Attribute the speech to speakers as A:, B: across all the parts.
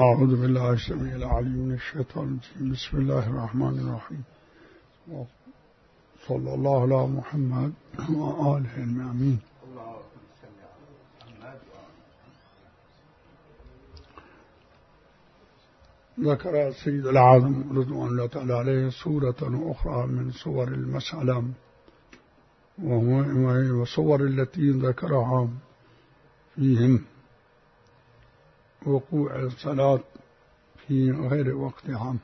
A: أعوذ بالله السميع العليم من الشيطان الرجيم. بسم الله الرحمن الرحيم. صلى الله على محمد وآله المأمين. ذكر السيد العظم رضوان الله تعالى عليه سورة أخرى من صور المسألة، وهي وصور التي ذكرها فيهم وقوع الصلاة في غير وقتها،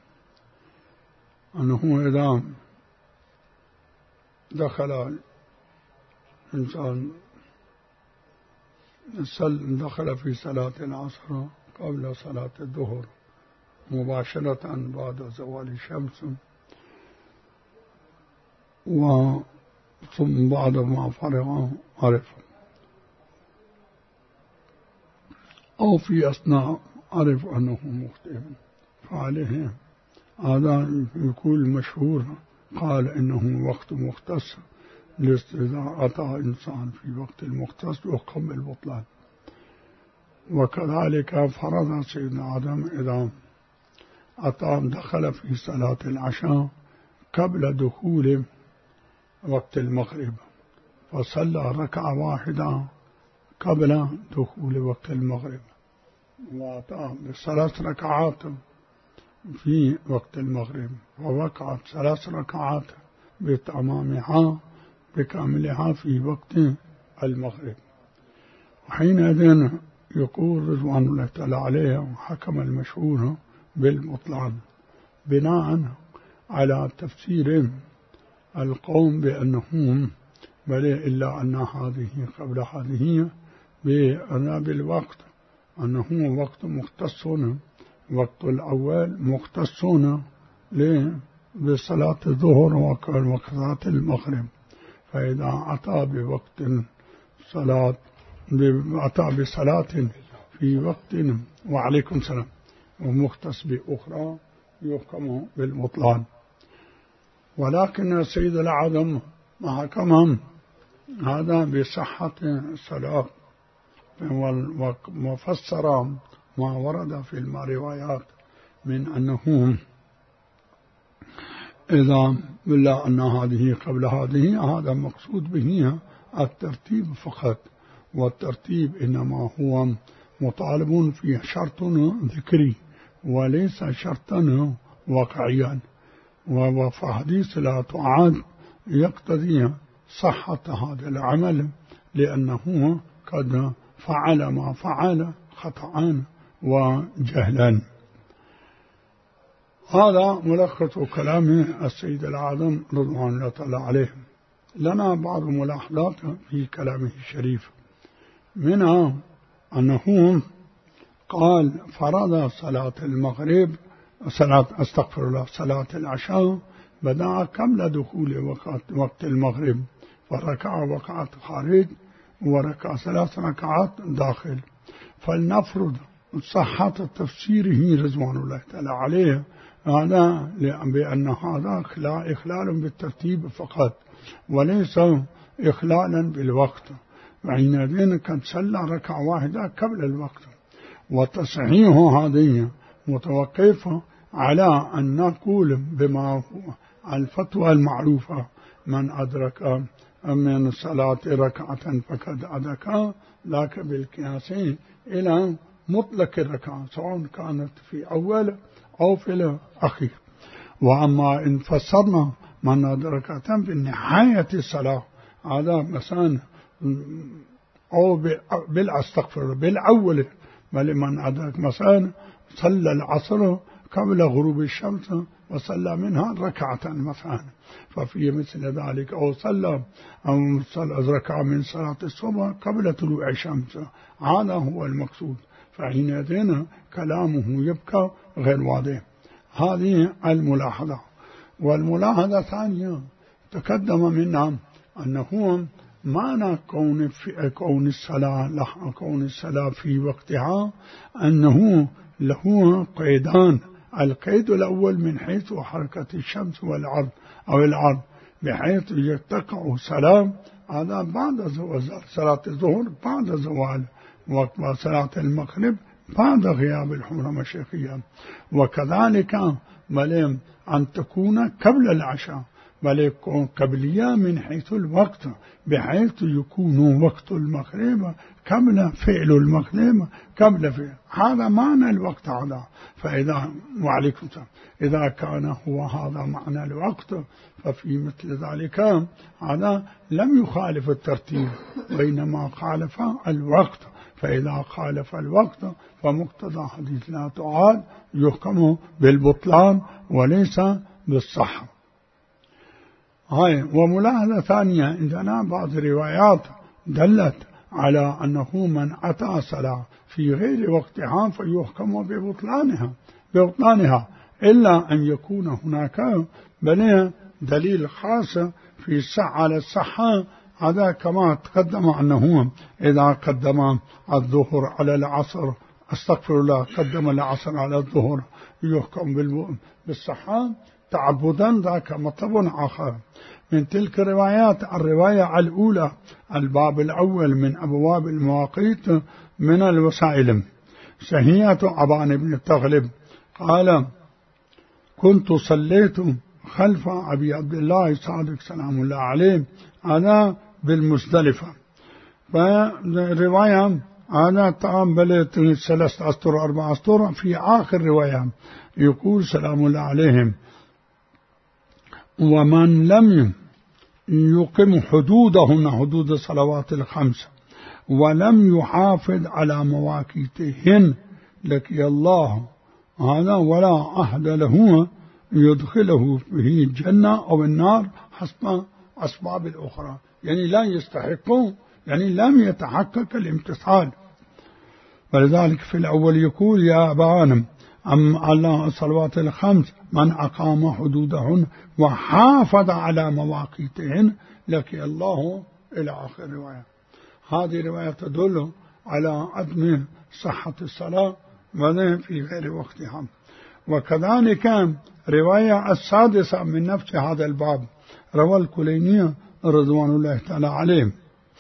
A: أنه إذا دخل إنسان دخل في صلاة العصر قبل صلاة الظهر مباشرة بعد زوال الشمس، ثم بعد ما فرغ عرف، أو في أثناء عرف أنه مخطئ، فعليه هذا يكون مشهور قال إنه وقت مختص، إذا أتى إنسان في وقت المختص يحكم بالبطلان. وكذلك فرض سيدنا آدم إذا أتى دخل في صلاة العشاء قبل دخول وقت المغرب فصلى ركعة واحدة قبل دخول وقت المغرب، وأتى بثلاث ركعات في وقت المغرب، ووقعت ثلاث ركعات بتمامها بكاملها في وقت المغرب. وحينئذ يقول رضوان الله تعالى عليه وحكم المشهور بالبطلان بناء على تفسير القوم بأنهم بل إلا أن هذه قبل هذه بالوقت، أنه وقت مختص، وقت الأول مختص بصلاة الظهر ووقت المغرب، فإذا أتى بوقت صلاة أتى بصلاة في وقت وعليكم السلام ومختص بأخرى يحكم بالبطلان. ولكن السيد الأعظم محكم هذا بصحة الصلاة، وفسر ما ورد في الروايات من أنه إذا بلا أن هذه قبل هذه، هذا مقصود به الترتيب فقط، والترتيب إنما هو مطالب في شرط ذكري وليس شرطا واقعيا، وفحديث لا تعاد يقتضي صحة هذا العمل لأنه قد فعل ما فعل خطأ وجهلا. هذا ملخص كلام السيد الأعظم رضوان الله تعالى عليه. لنا بعض ملاحظات في كلامه الشريف، منها أنه قال فرض صلاة المغرب صلاة العشاء بدأ قبل دخول وقت المغرب، فركع وقعت خارج وركع ثلاث ركعات داخل. فلنفرض صحة تفسيره رضوان الله تعالى عليه هذا بأن هذا إخلال بالترتيب فقط وليس إخلالا بالوقت، وحينئذ قد صلى ركعة واحدة قبل الوقت. وتصحيح هذه متوقف على أن نقول بما هو الفتوى المعروفة من أدرك من الصلاة ركعة فقد أدرك، ذاك بالقياس إلى مطلق الركعة سواء كانت في أول أو في الأخير. وأما إن فسرنا من أدركة بنهاية الصلاة هذا مثلا أو بالأول، بل من أدرك مثلا صلى العصر قبل غروب الشمس وصلى منها ركعة مثلا، ففي مثل ذلك، أو صلى ركعة من صلاة الصبح قبل طلوع الشمس، هذا هو المقصود، فحينئذ كلامه يبقى غير واضح. هذه الملاحظة. والملاحظة الثانية تقدم منا أنه معنى كون الصلاة في وقتها أنه له قيدان. القيد الأول من حيث حركة الشمس والعرض أو العرض، بحيث يتقع سلام هذا بعد صلاة الظهر بعد زوال، وقت صلاة المغرب بعد غياب الحرمة الشيخية. وكذلك بل أن تكون قبل العشاء، بل يكون قبلية من حيث الوقت، بحيث يكون وقت المغرب قبل فعل المغرب قبل فعل. هذا معنى الوقت هذا. فإذا وعليكم السلام، إذا كان هو هذا معنى الوقت ففي مثل ذلك هذا لم يخالف الترتيب، وإنما خالف الوقت. فإذا خالف الوقت فمقتضى حديث لا تعاد يحكم بالبطلان وليس بالصحة. هاي. وملاحظة ثانية، عندنا بعض الروايات دلت على أنه من أتى صلاة في غير وقتها فيحكم ببطلانها إلا أن يكون هناك دليل خاص في على الصحة. هذا كما تقدم أنه إذا قدم الظهر على العصر، استغفر الله، قدم العصر على الظهر يحكم بالصحة تعبدا، ذاك مطلب آخر. من تلك الروايات الرواية الأولى، الباب الأول من أبواب المواقيت من الوسائل، سهية عبان بن تغلب قال: كنت صليت خلف أبي عبد الله صادق سلام الله عليه أنا بالمزدلفة. فرواية أنا تقبلت 3 أسطر 4 أسطر. في آخر رواية يقول سلام الله عليهم: ومن لم يقم حدودهن، حدود الصلوات الخمس، ولم يحافظ على مواقيتهن لقي الله هذا ولا أحد له يدخله به الجنة أو النار حسب أسباب الأخرى. يعني لا يستحقون، يعني لم يتحقق الامتثال. ولذلك في الأول يقول: يا أبانا الله الصلوات الخمس من أقام حدودهن وحافظ على مواقيتهن لقي الله، إلى آخر الرواية. هذه رواية تدل على عدم صحة الصلاة في غير وقتها. وكذلك رواية السادسة من نفس هذا الباب روى الكليني رضوان الله تعالى عليه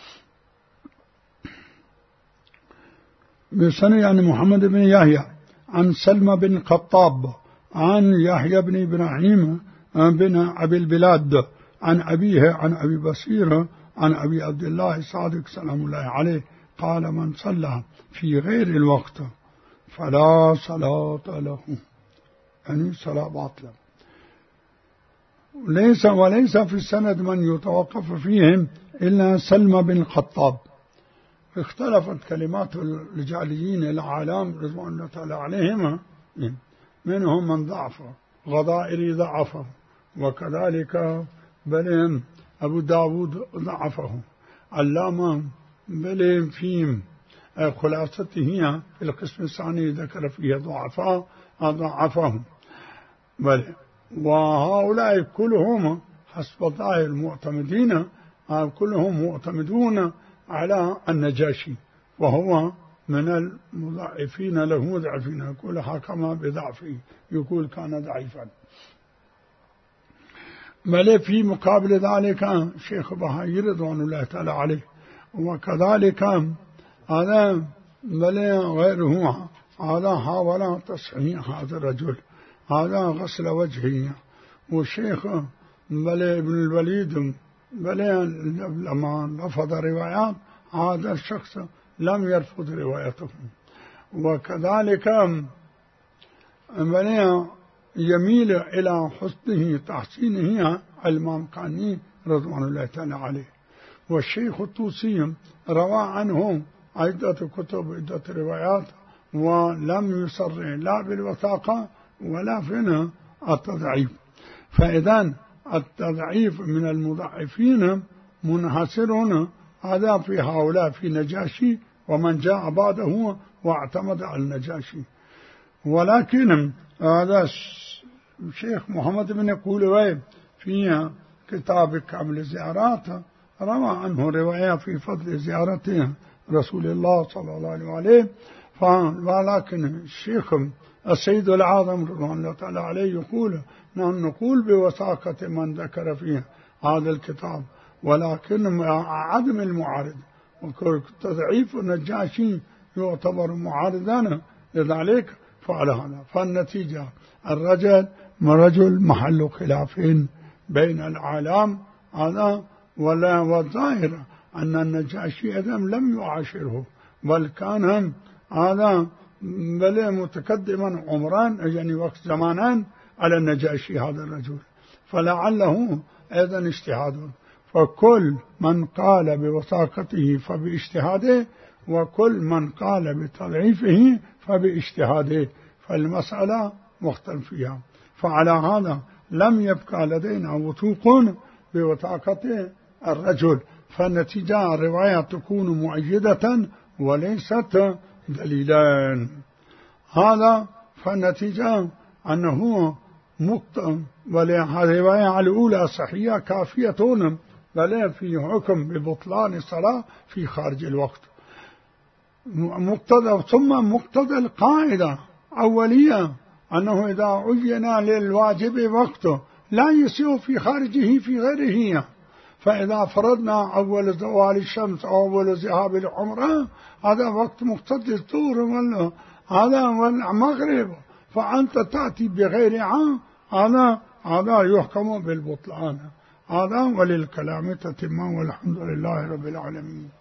A: بسند عن محمد بن يحيى عن سلمى بن خطاب عن يحيى بن إبراهيم بن أبي البلاد عن أبيه عن أبي بصير عن أبي عبد الله صادق سلام الله عليه قال: من صلى في غير الوقت فلا صلاة له، يعني صلاة باطلة. وليس في السند من يتوقف فيهم إلا سلمى بن خطاب. اختلفت كلمات الرجاليين العالم رضوان الله تعالى عليهم، منهم من ضعف، غضائري ضعفه، وكذلك بل أبو داود ضعفه، علامة بل في خلاصته في القسم الثاني ذكر فيه ضعفاء ضعفهم. بل وهؤلاء كلهم حسب ظاهر المعتمدين كلهم معتمدون على النجاشي، وهو من المضاعفين له مضاعفين، يقول حكم بضعفه، يقول كان ضعيفا. بل في مقابل ذلك شيخ بهائي رضوان الله تعالى عليه، وكذلك هذا بل غيره هذا حاول تصحيح هذا الرجل، هذا غسل وجهه. والشيخ بل ابن الوليد بل لما رفض روايات هذا الشخص لم يرفض روايته. وكذلك بل يميل إلى حسنه تحسينه المامقاني رضوان الله تعالى عليه. والشيخ الطوسي روى عنه عدة كتب عدة روايات ولم يصر لا بالوثاقة ولا في التضعيف. فإذا التضعيف من المضعفين منحصر هذا في هؤلاء في نجاشي ومن جاء بعده واعتمد على النجاشي. ولكن هذا الشيخ محمد بن قولوي في كتاب كامل الزيارات روى عنه رواية في فضل زيارته رسول الله صلى الله عليه وسلم. ولكن الشيخ السيد العظم رضوان الله تعالى عليه يقول: نحن نقول بوثاقة من ذكر فيه هذا الكتاب، ولكن عدم المعارض. وتضعيف النجاشي يعتبر معارضا لذلك فعل هذا. فالنتيجة الرجل محل خلاف بين العالم هذا، والظاهر أن النجاشي أدم لم يعاشره، بل كان هذا بل متقدما عمران يعني وقت زمانان على النجاشي هذا الرجل، فلعله أيضا اجتهاد. فكل من قال بوثاقته فباجتهاده، وكل من قال بتضعيفه فباجتهاده، فالمسألة مختلف فيها. فعلى هذا لم يبقى لدينا وثوق بوثاقة الرجل، فالنتيجة الرواية تكون مؤيدة وليست دليلان. هذا فالنتيجة أنه والرواية الأولى صحيحة كافية، بل في حكم ببطلان الصلاة في خارج الوقت. ثم مقتضى القاعدة أولية أنه إذا عين للواجب وقته لا يسيء في خارجه في غيره. فإذا فرضنا أول زوال الشمس أو أول ذهاب العمرة هذا وقت مقتضي الظهر هذا والمغرب، فأنت تأتي بغير هذا يحكم بالبطلان. هذا وللكلام تتم، والحمد لله رب العالمين.